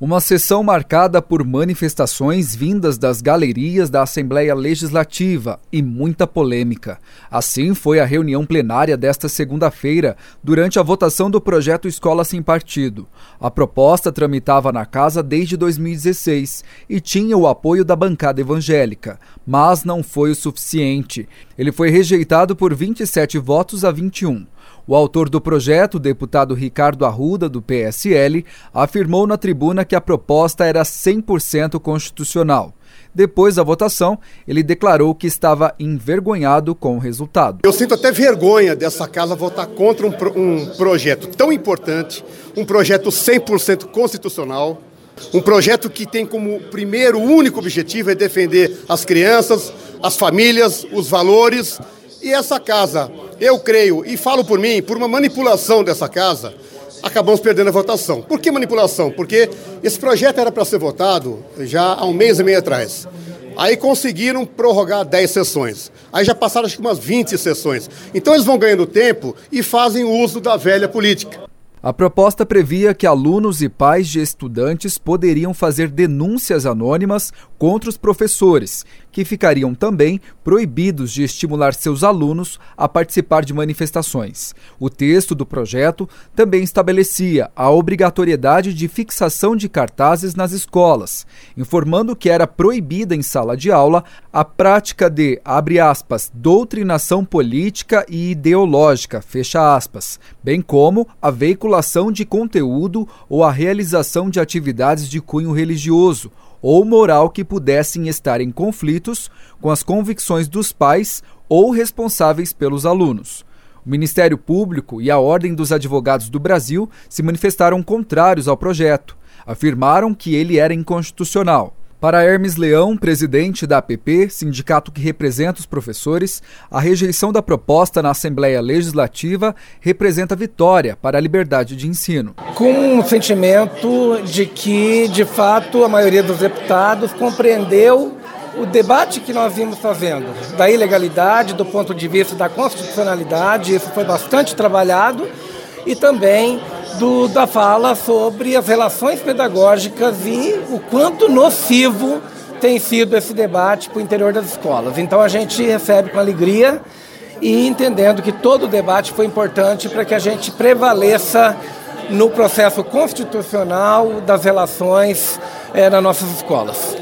Uma sessão marcada por manifestações vindas das galerias da Assembleia Legislativa e muita polêmica. Assim foi a reunião plenária desta segunda-feira, durante a votação do projeto Escola Sem Partido. A proposta tramitava na casa desde 2016 e tinha o apoio da bancada evangélica, mas não foi o suficiente. Ele foi rejeitado por 27 votos a 21. O autor do projeto, o deputado Ricardo Arruda, do PSL, afirmou na tribuna que a proposta era 100% constitucional. Depois da votação, ele declarou que estava envergonhado com o resultado. Eu sinto até vergonha dessa casa votar contra um projeto tão importante, um projeto 100% constitucional, um projeto que tem como primeiro, único objetivo é defender as crianças, as famílias, os valores. E essa casa, eu creio, e falo por mim, por uma manipulação dessa casa, acabamos perdendo a votação. Por que manipulação? Porque esse projeto era para ser votado já há um mês e meio atrás. Aí conseguiram prorrogar 10 sessões. Aí já passaram acho que umas 20 sessões. Então eles vão ganhando tempo e fazem uso da velha política. A proposta previa que alunos e pais de estudantes poderiam fazer denúncias anônimas contra os professores, que ficariam também proibidos de estimular seus alunos a participar de manifestações. O texto do projeto também estabelecia a obrigatoriedade de fixação de cartazes nas escolas, informando que era proibida em sala de aula a prática de, abre aspas, doutrinação política e ideológica, fecha aspas, bem como a veiculação de conteúdo ou a realização de atividades de cunho religioso ou moral que pudessem estar em conflitos com as convicções dos pais ou responsáveis pelos alunos. O Ministério Público e a Ordem dos Advogados do Brasil se manifestaram contrários ao projeto. Afirmaram que ele era inconstitucional. Para Hermes Leão, presidente da APP, sindicato que representa os professores, a rejeição da proposta na Assembleia Legislativa representa vitória para a liberdade de ensino. Com o sentimento de que, de fato, a maioria dos deputados compreendeu o debate que nós vimos fazendo, da ilegalidade, do ponto de vista da constitucionalidade, isso foi bastante trabalhado, e também da fala sobre as relações pedagógicas e o quanto nocivo tem sido esse debate para o interior das escolas. Então a gente recebe com alegria e entendendo que todo o debate foi importante para que a gente prevaleça no processo constitucional das relações nas nossas escolas.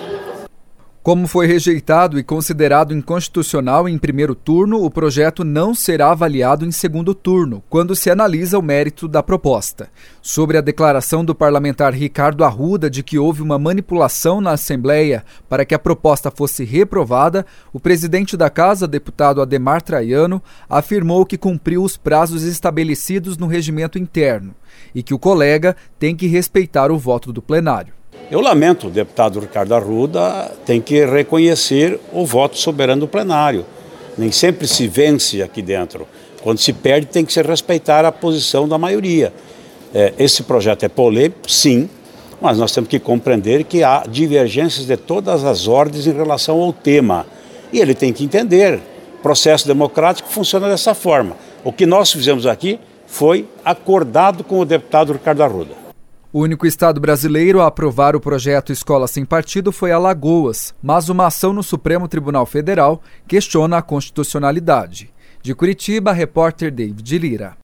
Como foi rejeitado e considerado inconstitucional em primeiro turno, o projeto não será avaliado em segundo turno, quando se analisa o mérito da proposta. Sobre a declaração do parlamentar Ricardo Arruda de que houve uma manipulação na Assembleia para que a proposta fosse reprovada, o presidente da Casa, deputado Adhemar Traiano, afirmou que cumpriu os prazos estabelecidos no regimento interno e que o colega tem que respeitar o voto do plenário. Eu lamento, o deputado Ricardo Arruda tem que reconhecer o voto soberano do plenário. Nem sempre se vence aqui dentro. Quando se perde, tem que se respeitar a posição da maioria. Esse projeto é polêmico, sim, mas nós temos que compreender que há divergências de todas as ordens em relação ao tema. E ele tem que entender, o processo democrático funciona dessa forma. O que nós fizemos aqui foi acordado com o deputado Ricardo Arruda. O único estado brasileiro a aprovar o projeto Escola Sem Partido foi Alagoas, mas uma ação no Supremo Tribunal Federal questiona a constitucionalidade. De Curitiba, repórter David Lira.